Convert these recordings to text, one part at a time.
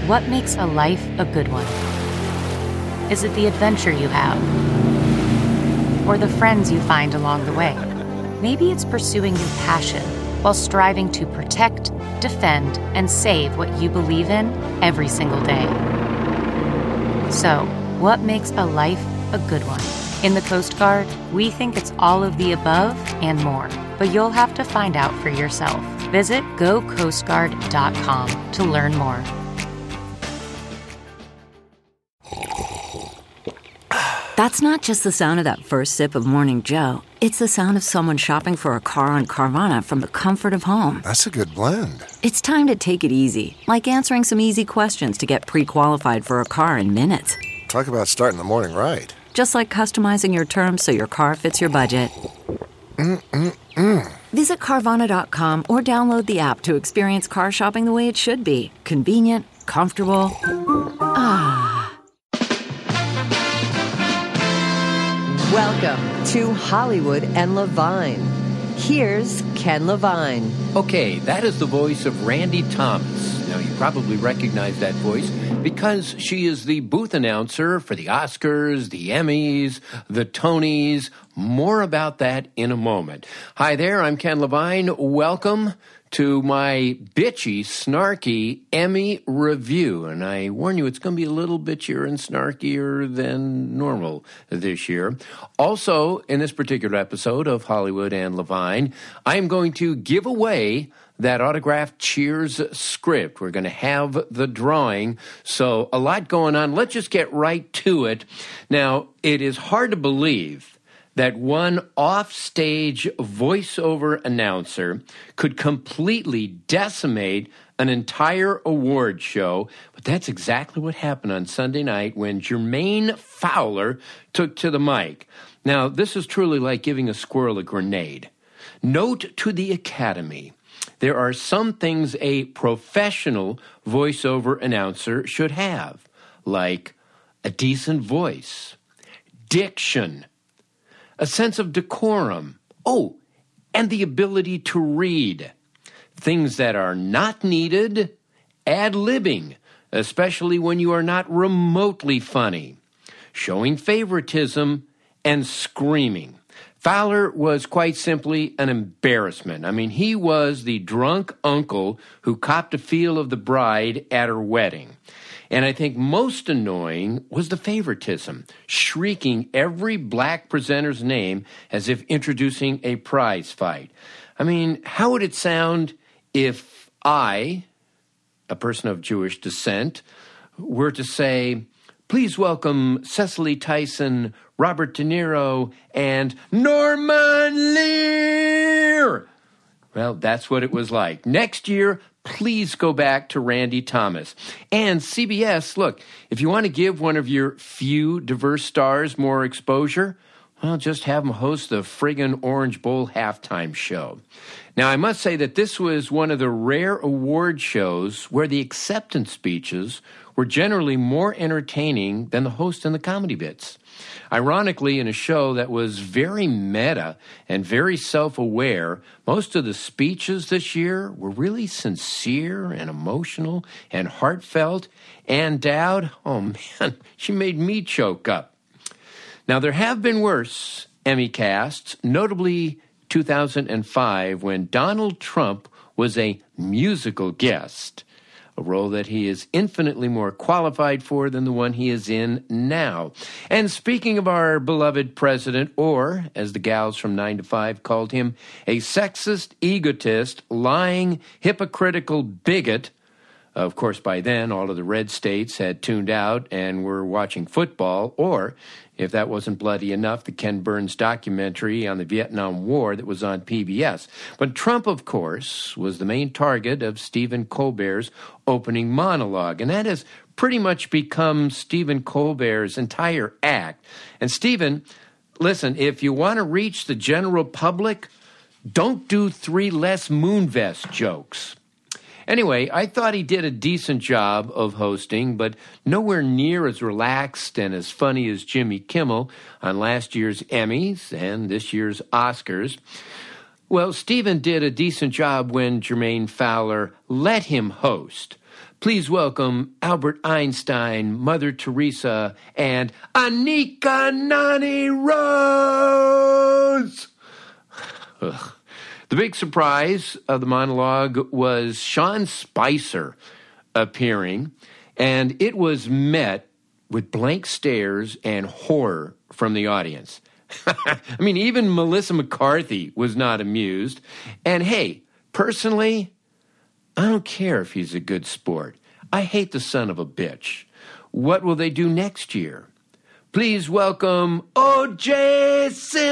What makes a life a good one? Is it the adventure you have? Or the friends you find along the way? Maybe it's pursuing your passion while striving to protect, defend, and save what you believe in every single day. So, what makes a life a good one? In the Coast Guard, we think it's all of the above and more, but you'll have to find out for yourself. Visit gocoastguard.com to learn more. That's not just the sound of that first sip of Morning Joe. It's the sound of someone shopping for a car on Carvana from the comfort of home. That's a good blend. It's time to take it easy, like answering some easy questions to get pre-qualified for a car in minutes. Talk about starting the morning right. Just like customizing your terms so your car fits your budget. Visit Carvana.com or download the app to experience car shopping the way it should be. Convenient, comfortable. Welcome to Hollywood and Levine. Here's Ken Levine. Okay, that is the voice of Randy Thomas. Now, you probably recognize that voice because she is the booth announcer for the Oscars, the Emmys, the Tonys. More about that in a moment. Hi there, I'm Ken Levine. Welcome to my bitchy, snarky Emmy review. And I warn you, it's going to be a little bitchier and snarkier than normal this year. Also, in this particular episode of Hollywood and Levine, I'm going to give away that autographed Cheers script. We're going to have the drawing. So a lot going on. Let's just get right to it. Now, it is hard to believe that one offstage voiceover announcer could completely decimate an entire award show. But that's exactly what happened on Sunday night when Jermaine Fowler took to the mic. Now, this is truly like giving a squirrel a grenade. Note to the Academy, there are some things a professional voiceover announcer should have, like a decent voice, diction, a sense of decorum. Oh, and the ability to read. Things that are not needed, ad-libbing, especially when you are not remotely funny. Showing favoritism and screaming. Fowler was quite simply an embarrassment. I mean, he was the drunk uncle who copped a feel of the bride at her wedding. And I think most annoying was the favoritism, shrieking every black presenter's name as if introducing a prize fight. I mean, how would it sound if I, a person of Jewish descent, were to say, please welcome Cecily Tyson, Robert De Niro, and Norman Lear? Well, that's what it was like. Next year, please go back to Randy Thomas. And CBS, look, if you want to give one of your few diverse stars more exposure, well, just have them host the friggin' Orange Bowl halftime show. Now, I must say that this was one of the rare award shows where the acceptance speeches were generally more entertaining than the host and the comedy bits. Ironically, in a show that was very meta and very self-aware, most of the speeches this year were really sincere and emotional and heartfelt. And Dowd, oh man, she made me choke up. Now, there have been worse Emmy casts, notably 2005 when Donald Trump was a musical guest, a role that he is infinitely more qualified for than the one he is in now. And speaking of our beloved president, or, as the gals from 9 to 5 called him, a sexist, egotist, lying, hypocritical bigot. Of course, by then, all of the red states had tuned out and were watching football, or, if that wasn't bloody enough, the Ken Burns documentary on the Vietnam War that was on PBS. But Trump, of course, was the main target of Stephen Colbert's opening monologue, and that has pretty much become Stephen Colbert's entire act. And Stephen, listen, if you want to reach the general public, don't do 3 less Moonvest jokes. Anyway, I thought he did a decent job of hosting, but nowhere near as relaxed and as funny as Jimmy Kimmel on last year's Emmys and this year's Oscars. Well, Stephen did a decent job when Jermaine Fowler let him host, Please welcome Albert Einstein, Mother Teresa, and Anika Noni Rose. Ugh. The big surprise of the monologue was Sean Spicer appearing, and it was met with blank stares and horror from the audience. I mean, even Melissa McCarthy was not amused. And hey, personally, I don't care if he's a good sport. I hate the son of a bitch. What will they do next year? Please welcome O.J.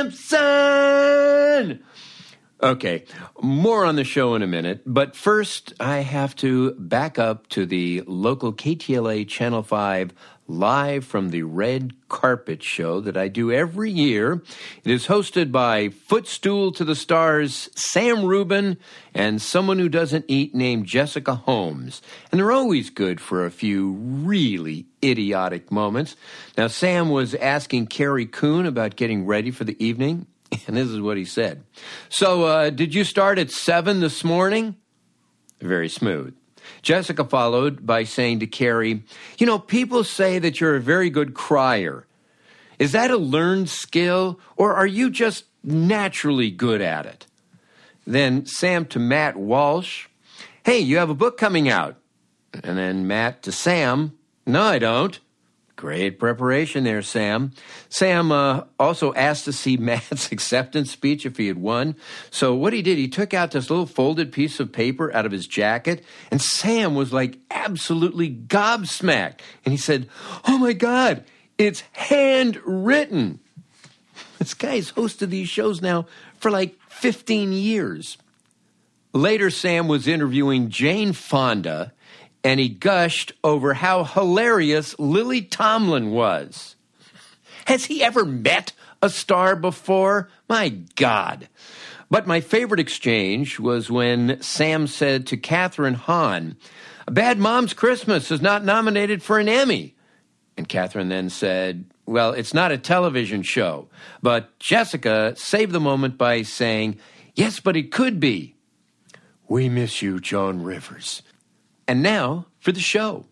Simpson! Okay, more on the show in a minute, but first I have to back up to the local KTLA Channel 5 live from the red carpet show that I do every year. It is hosted by Footstool to the Stars Sam Rubin and someone who doesn't eat named Jessica Holmes. And they're always good for a few really idiotic moments. Now, Sam was asking Carrie Coon about getting ready for the evening, and this is what he said. So, did you start at 7 this morning? Very smooth. Jessica followed by saying to Carrie, you know, people say that you're a very good crier. Is that a learned skill, or are you just naturally good at it? Then Sam to Matt Walsh, hey, you have a book coming out. And then Matt to Sam, no, I don't. Great preparation there, Sam. Sam also asked to see Matt's acceptance speech if he had won. So what he did, he took out this little folded piece of paper out of his jacket, and Sam was like absolutely gobsmacked. And he said, oh my God, it's handwritten. This guy's hosted these shows now for like 15 years. Later, Sam was interviewing Jane Fonda, and he gushed over how hilarious Lily Tomlin was. Has he ever met a star before? My God. But my favorite exchange was when Sam said to Catherine Hahn, Bad Moms Christmas is not nominated for an Emmy. And Catherine then said, well, it's not a television show. But Jessica saved the moment by saying, yes, but it could be. We miss you, Joan Rivers. And now for the show.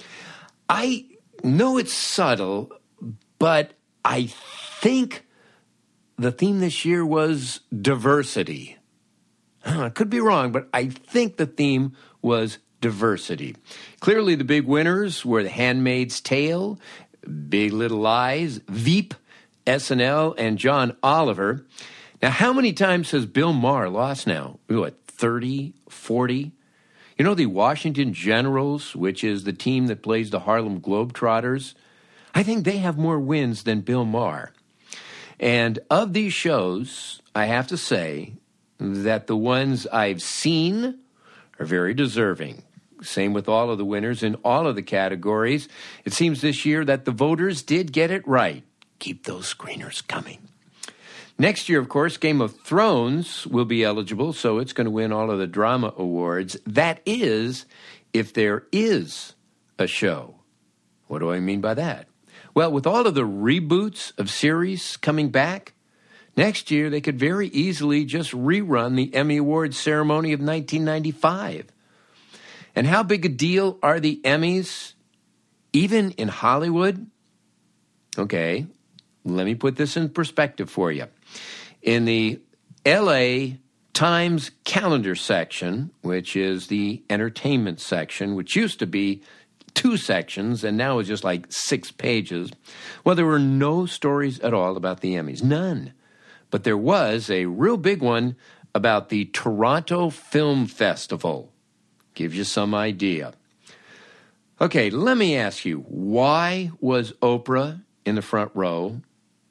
I know it's subtle, but I think the theme this year was diversity. I could be wrong, but I think the theme was diversity. Clearly the big winners were The Handmaid's Tale, Big Little Lies, Veep, SNL, and John Oliver. Now, how many times has Bill Maher lost now? What, 30, 40? You know, the Washington Generals, which is the team that plays the Harlem Globetrotters, I think they have more wins than Bill Maher. And of these shows, I have to say that the ones I've seen are very deserving. Same with all of the winners in all of the categories. It seems this year that the voters did get it right. Keep those screeners coming. Next year, of course, Game of Thrones will be eligible, so it's going to win all of the drama awards. That is, if there is a show. What do I mean by that? Well, with all of the reboots of series coming back, next year they could very easily just rerun the Emmy Awards ceremony of 1995. And how big a deal are the Emmys, even in Hollywood? Okay, let me put this in perspective for you. In the LA Times calendar section, which is the entertainment section, which used to be 2 sections and now is just like 6 pages, well, there were no stories at all about the Emmys. None. But there was a real big one about the Toronto Film Festival. Gives you some idea. Okay, let me ask you, why was Oprah in the front row?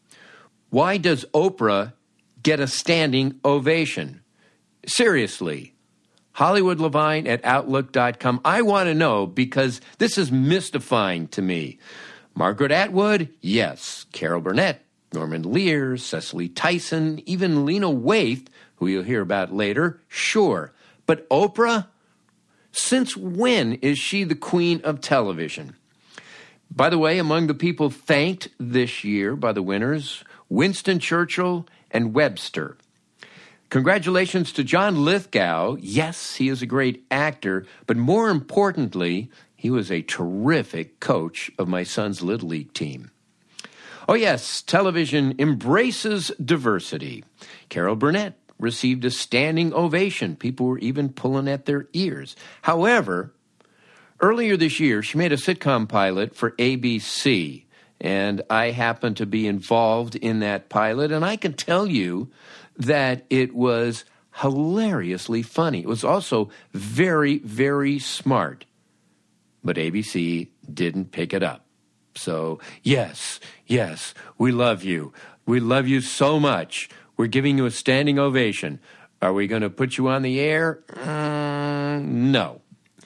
Why does Oprah get a standing ovation? Seriously. Hollywood Levine at Outlook.com. I want to know because this is mystifying to me. Margaret Atwood? Yes. Carol Burnett, Norman Lear, Cecily Tyson, even Lena Waithe, who you'll hear about later? Sure. But Oprah? Since when is she the queen of television? By the way, among the people thanked this year by the winners, Winston Churchill and Webster. Congratulations to John Lithgow. Yes, he is a great actor, but more importantly, he was a terrific coach of my son's Little League team. Oh yes, television embraces diversity. Carol Burnett received a standing ovation. People were even pulling at their ears. However, earlier this year, she made a sitcom pilot for ABC, and I happened to be involved in that pilot, and I can tell you that it was hilariously funny. It was also very, very smart. But ABC didn't pick it up. So, yes, we love you. We love you so much. We're giving you a standing ovation. Are we going to put you on the air? No.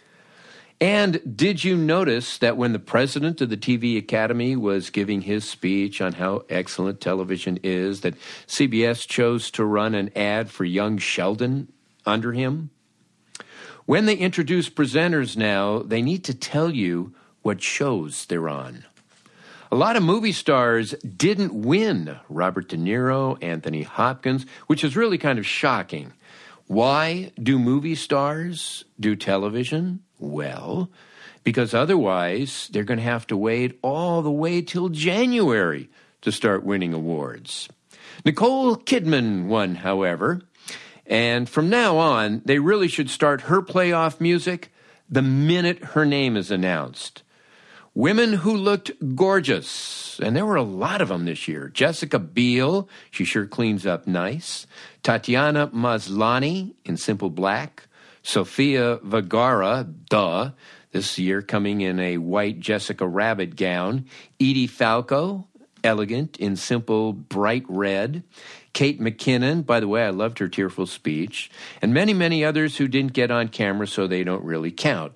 And did you notice that when the president of the TV Academy was giving his speech on how excellent television is, that CBS chose to run an ad for young Sheldon under him? When they introduce presenters now, they need to tell you what shows they're on. A lot of movie stars didn't win. Robert De Niro, Anthony Hopkins, which is really kind of shocking. Why do movie stars do television? Well, because otherwise they're going to have to wait all the way till January to start winning awards. Nicole Kidman won, however, and from now on, they really should start her playoff music the minute her name is announced. Women who looked gorgeous, and there were a lot of them this year. Jessica Biel, she sure cleans up nice. Tatiana Maslany in Simple Black. Sofia Vergara, this year coming in a white Jessica Rabbit gown. Edie Falco, elegant in simple bright red. Kate McKinnon, by the way, I loved her tearful speech. And many, many others who didn't get on camera, so they don't really count.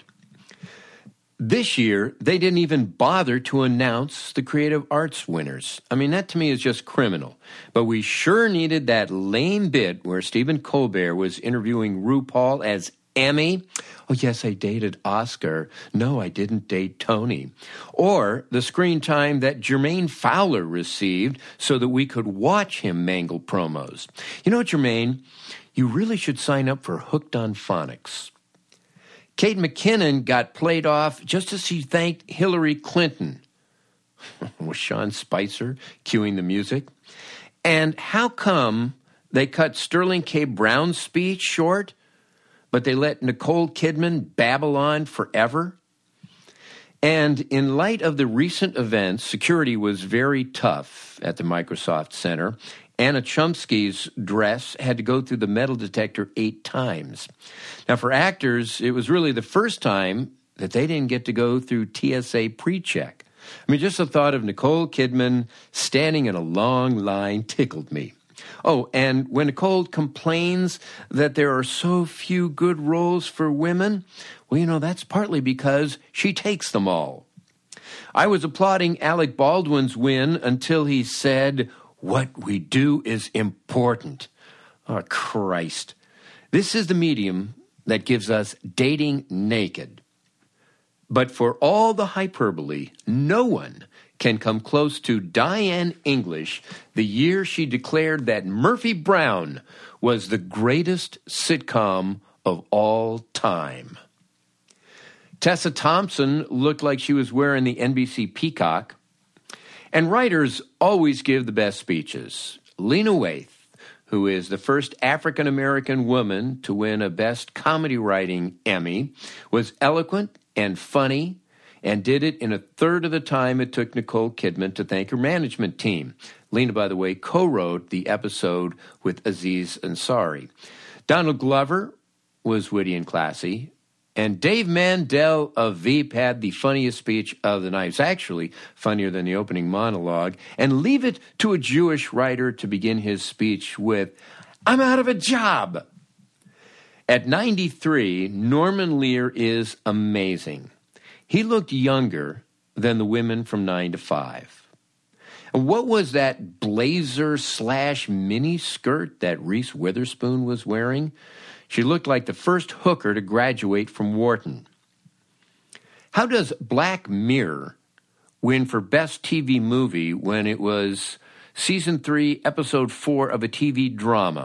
This year, they didn't even bother to announce the Creative Arts winners. I mean, that to me is just criminal. But we sure needed that lame bit where Stephen Colbert was interviewing RuPaul as Emmy. Oh, yes, I dated Oscar. No, I didn't date Tony. Or the screen time that Jermaine Fowler received so that we could watch him mangle promos. You know, Jermaine, you really should sign up for Hooked on Phonics. Kate McKinnon got played off just as she thanked Hillary Clinton. Was Sean Spicer cueing the music? And how come they cut Sterling K. Brown's speech short, but they let Nicole Kidman babble on forever? And in light of the recent events, security was very tough at the Microsoft Center. Anna Chomsky's dress had to go through the metal detector 8 times. Now, for actors, it was really the first time that they didn't get to go through TSA pre-check. I mean, just the thought of Nicole Kidman standing in a long line tickled me. Oh, and when Nicole complains that there are so few good roles for women, well, you know, that's partly because she takes them all. I was applauding Alec Baldwin's win until he said, "What we do is important." Oh, Christ. This is the medium that gives us dating naked. But for all the hyperbole, no one can come close to Diane English the year she declared that Murphy Brown was the greatest sitcom of all time. Tessa Thompson looked like she was wearing the NBC peacock. And writers always give the best speeches. Lena Waithe, who is the first African-American woman to win a Best Comedy Writing Emmy, was eloquent and funny and did it in a third of the time it took Nicole Kidman to thank her management team. Lena, by the way, co-wrote the episode with Aziz Ansari. Donald Glover was witty and classy. And Dave Mandel of Veep had the funniest speech of the night. It's actually funnier than the opening monologue. And leave it to a Jewish writer to begin his speech with, "I'm out of a job." At 93, Norman Lear is amazing. He looked younger than the women from 9 to 5. And what was that blazer/mini skirt that Reese Witherspoon was wearing? She looked like the first hooker to graduate from Wharton. How does Black Mirror win for Best TV Movie when it was Season 3, Episode 4 of a TV drama?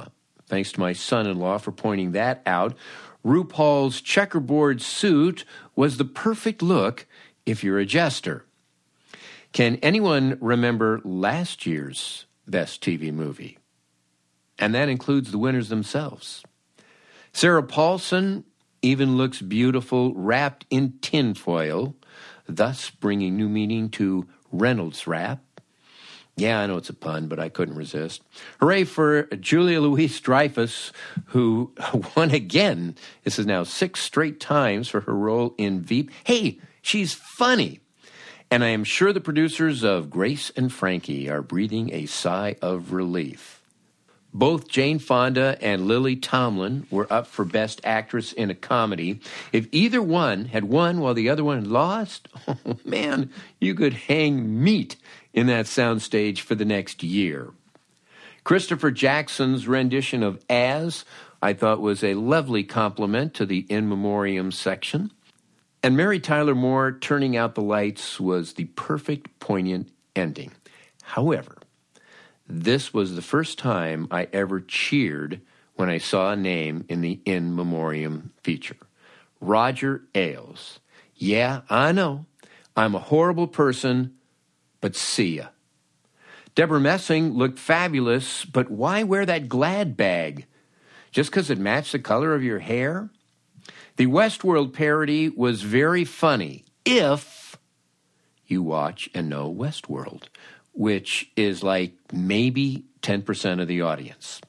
Thanks to my son-in-law for pointing that out. RuPaul's checkerboard suit was the perfect look if you're a jester. Can anyone remember last year's Best TV Movie? And that includes the winners themselves. Sarah Paulson even looks beautiful wrapped in tinfoil, thus bringing new meaning to Reynolds wrap. Yeah, I know it's a pun, but I couldn't resist. Hooray for Julia Louis-Dreyfus, who won again. This is now 6 straight times for her role in Veep. Hey, she's funny. And I am sure the producers of Grace and Frankie are breathing a sigh of relief. Both Jane Fonda and Lily Tomlin were up for Best Actress in a Comedy. If either one had won while the other one lost, oh man, you could hang meat in that soundstage for the next year. Christopher Jackson's rendition of As, I thought, was a lovely compliment to the In Memoriam section. And Mary Tyler Moore turning out the lights was the perfect, poignant ending. However, this was the first time I ever cheered when I saw a name in the In Memoriam feature. Roger Ailes. Yeah, I know. I'm a horrible person, but see ya. Deborah Messing looked fabulous, but why wear that Glad bag? Just because it matched the color of your hair? The Westworld parody was very funny if you watch and know Westworld, which is like maybe 10% of the audience.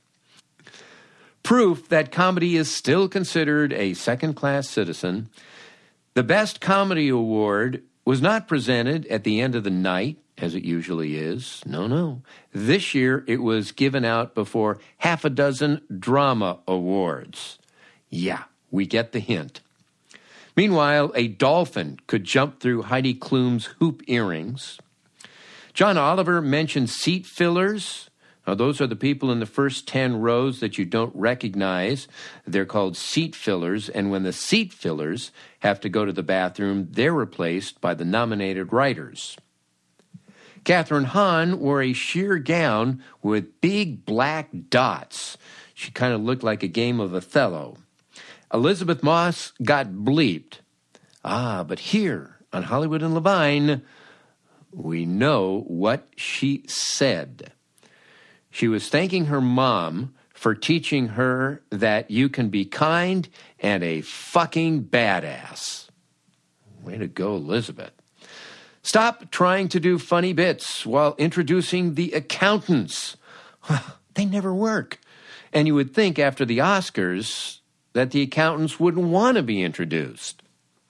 Proof that comedy is still considered a second-class citizen. The Best Comedy Award was not presented at the end of the night, as it usually is. No. This year, it was given out before half a dozen drama awards. Yeah, we get the hint. Meanwhile, a dolphin could jump through Heidi Klum's hoop earrings. John Oliver mentioned seat fillers. Now, those are the people in the first 10 rows that you don't recognize. They're called seat fillers, and when the seat fillers have to go to the bathroom, they're replaced by the nominated writers. Catherine Hahn wore a sheer gown with big black dots. She kind of looked like a game of Othello. Elizabeth Moss got bleeped. But here on Hollywood and Levine, we know what she said. She was thanking her mom for teaching her that you can be kind and a fucking badass. Way to go, Elizabeth. Stop trying to do funny bits while introducing the accountants. They never work. And you would think after the Oscars that the accountants wouldn't want to be introduced.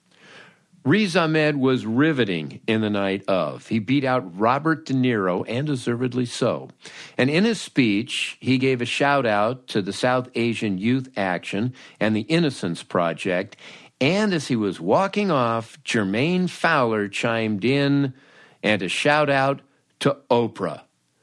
Riz Ahmed was riveting in the night of. He beat out Robert De Niro, and deservedly so. And in his speech, he gave a shout-out to the South Asian Youth Action and the Innocence Project. And as he was walking off, Jermaine Fowler chimed in, and a shout-out to Oprah.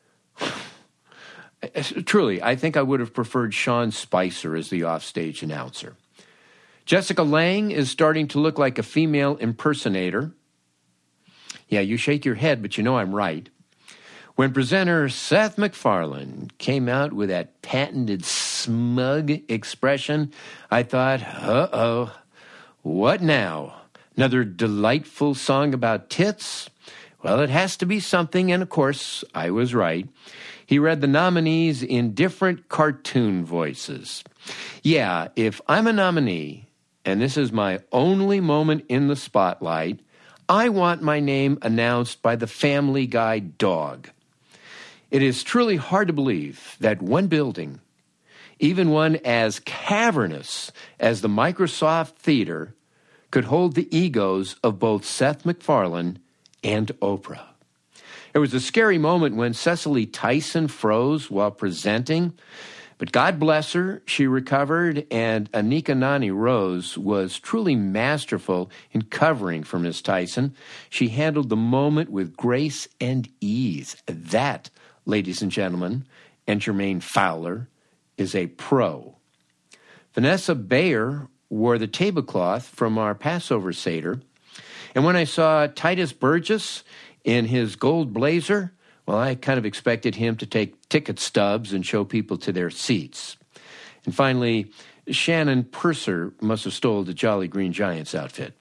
Truly, I think I would have preferred Sean Spicer as the offstage announcer. Jessica Lange is starting to look like a female impersonator. Yeah, you shake your head, but you know I'm right. When presenter Seth MacFarlane came out with that patented smug expression, I thought, uh-oh, what now? Another delightful song about tits? Well, it has to be something, and of course, I was right. He read the nominees in different cartoon voices. Yeah, if I'm a nominee, and this is my only moment in the spotlight, I want my name announced by the Family Guy dog. It is truly hard to believe that one building, even one as cavernous as the Microsoft Theater, could hold the egos of both Seth MacFarlane and Oprah. It was a scary moment when Cecily Tyson froze while presenting, but God bless her, she recovered, and Anika Noni Rose was truly masterful in covering for Miss Tyson. She handled the moment with grace and ease. That, ladies and gentlemen, and Jermaine Fowler, is a pro. Vanessa Bayer wore the tablecloth from our Passover Seder, and when I saw Titus Burgess in his gold blazer, well, I kind of expected him to take ticket stubs and show people to their seats. And finally, Shannon Purser must have stole the Jolly Green Giants outfit.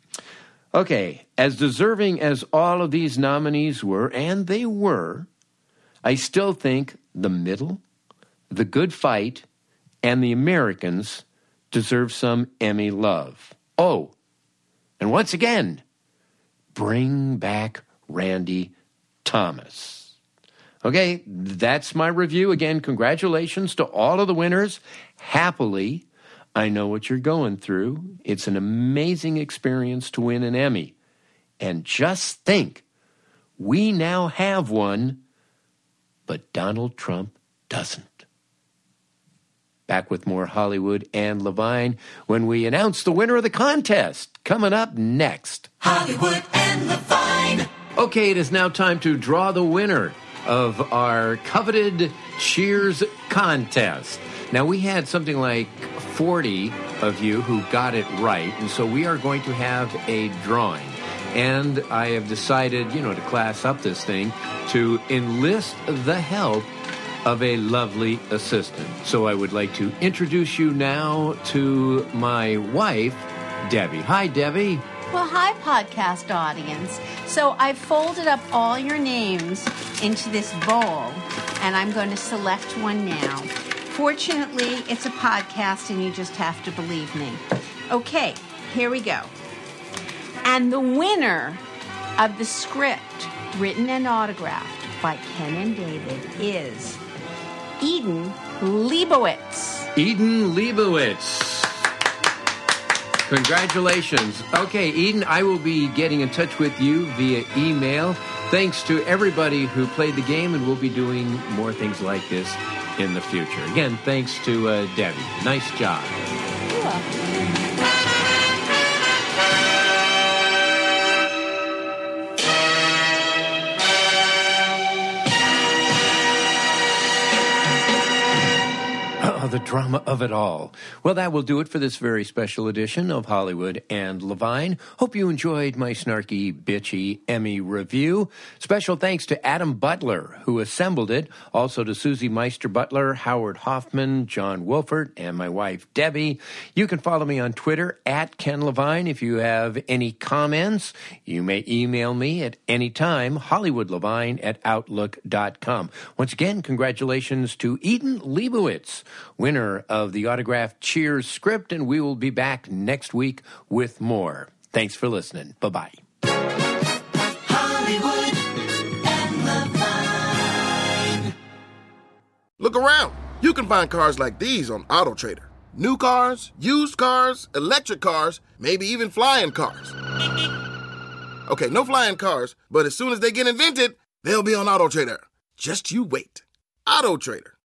Okay, as deserving as all of these nominees were, and they were, I still think The Middle, The Good Fight, and The Americans deserve some Emmy love. Oh, and once again, bring back Randy Thomas. Okay, that's my review. Again, congratulations to all of the winners. Happily, I know what you're going through. It's an amazing experience to win an Emmy. And just think, we now have one, but Donald Trump doesn't. Back with more Hollywood and Levine when we announce the winner of the contest. Coming up next. Hollywood and Levine. Okay, it is now time to draw the winner of our coveted Cheers contest. Now, we had something like 40 of you who got it right, and so we are going to have a drawing. And I have decided, to class up this thing, to enlist the help of a lovely assistant. So I would like to introduce you now to my wife, Debbie. Hi, Debbie. Well, hi, podcast audience. So I've folded up all your names into this bowl, and I'm going to select one now. Fortunately, it's a podcast, and you just have to believe me. Okay, here we go. And the winner of the script, written and autographed by Ken and David, is Eden Leibowitz. Eden Leibowitz. Congratulations. Okay, Eden, I will be getting in touch with you via email. Thanks to everybody who played the game, and we'll be doing more things like this in the future. Again, thanks to Debbie. Nice job. You're welcome. The drama of it all. Well, that will do it for this very special edition of Hollywood and Levine. Hope you enjoyed my snarky, bitchy Emmy review. Special thanks to Adam Butler, who assembled it. Also to Susie Meister-Butler, Howard Hoffman, John Wolfert, and my wife, Debbie. You can follow me on Twitter, @KenLevine. If you have any comments, you may email me at any time, HollywoodLevine@Outlook.com. Once again, congratulations to Eden Leibowitz, winner of the autographed Cheers script, and we will be back next week with more. Thanks for listening. Bye-bye. Hollywood and Levine. Look around. You can find cars like these on AutoTrader. New cars, used cars, electric cars, maybe even flying cars. Okay, no flying cars, but as soon as they get invented, they'll be on AutoTrader. Just you wait. AutoTrader.